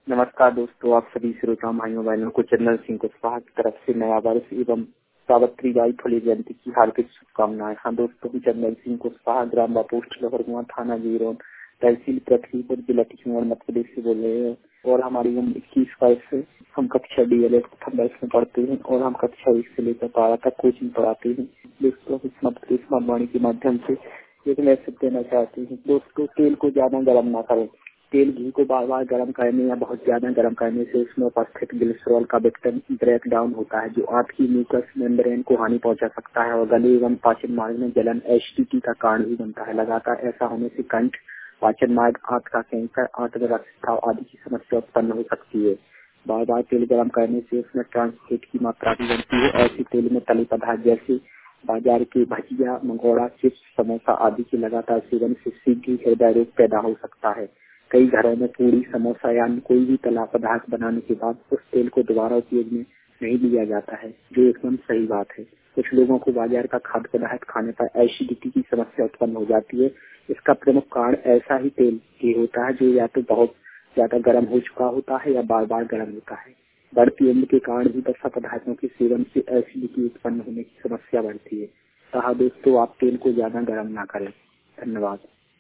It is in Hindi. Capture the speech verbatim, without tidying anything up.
नमस्कार दोस्तों, आप सभी श्रोता भाइयों बहनों को चंदन सिंह कुशवाहा की तरफ से नया वर्ष एवं सावित्री बाई फुले जयंती की हार्दिक शुभकामनाएं। हाँ दोस्तों, हम चंदन सिंह कुशवाहा ग्राम पोस्ट लोहरगुआ थाना जीरो तहसील पृथ्वीपुर जिला किशनगढ़ मध्य प्रदेश से बोल रहे हैं और हमारी उम्र इक्कीस वर्ष है। हम कक्षा डी एल एड प्रथम वर्ष में पढ़ते हैं और हम कक्षा एक से लेकर बारह तक कोचिंग पढ़ाते हैं। दोस्तों, इस मध्य प्रदेश मधुबनी के माध्यम से एक मैसेज देना चाहते हैं। दोस्तों, तेल को ज्यादा गर्म ना करें। तेल घी को बार बार गर्म करने या बहुत ज्यादा गर्म करने से उसमें उपस्थित ग्लिसरॉल का विघटन ब्रेक डाउन होता है, जो आपकी म्यूकस मेम्ब्रेन को हानि पहुंचा सकता है और गले एवं पाचन मार्ग में जलन एसिडिटी का कारण भी बनता है। लगातार ऐसा होने से कंठ, पाचन मार्ग, आंत का कैंसर, आंत में रक्तस्राव आदि की समस्या उत्पन्न हो सकती है। बार बार तेल गर्म करने से उसमें ट्रांसफेट की मात्रा भी बनती है। ऐसे तेल में तले पदार्थ जैसे बाजार के भजिया, मंगोड़ा, चिप्स, समोसा आदि के लगातार सेवन से शीघ्र हृदय रोग पैदा हो सकता है। कई घरों में पूरी, समोसा या कोई भी तला पदार्थ बनाने के बाद उस तेल को दोबारा उपयोग में नहीं लिया जाता है, जो एकदम सही बात है। कुछ लोगों को बाजार का खाद्य पदार्थ खाने पर एसिडिटी की समस्या उत्पन्न हो जाती है। इसका प्रमुख कारण ऐसा ही तेल ही होता है जो या तो बहुत ज्यादा गर्म हो चुका होता है या बार बार गर्म होता है। बढ़ती उम्र के कारण भी वसा पदार्थों के सेवन से एसिडिटी उत्पन्न होने की समस्या बढ़ती है। कहा दोस्तों, आप तेल को ज्यादा गर्म ना करें। धन्यवाद।